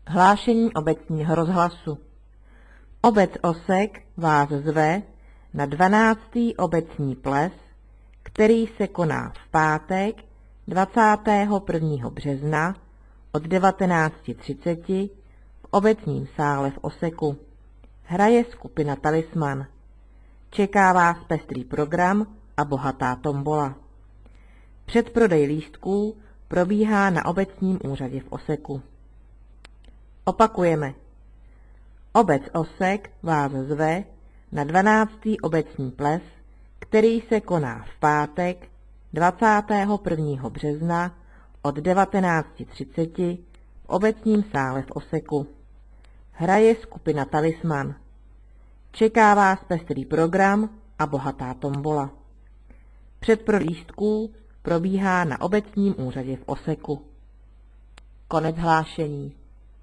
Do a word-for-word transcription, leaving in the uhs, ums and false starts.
Hlášení obecního rozhlasu. Obec Osek vás zve na dvanáctý obecní ples, který se koná v pátek dvacátého prvního března od devatenácti třiceti v obecním sále v Oseku. Hraje skupina Talisman. Čeká vás pestrý program a bohatá tombola. Předprodej lístků probíhá na obecním úřadě v Oseku. Opakujeme. Obec Osek vás zve na dvanáctý obecní ples, který se koná v pátek dvacátého prvního března od devatenácti třiceti v obecním sále v Oseku. Hraje skupina Talisman. Čeká vás pestrý program a bohatá tombola. Předprodej lístků probíhá na obecním úřadě v Oseku. Konec hlášení.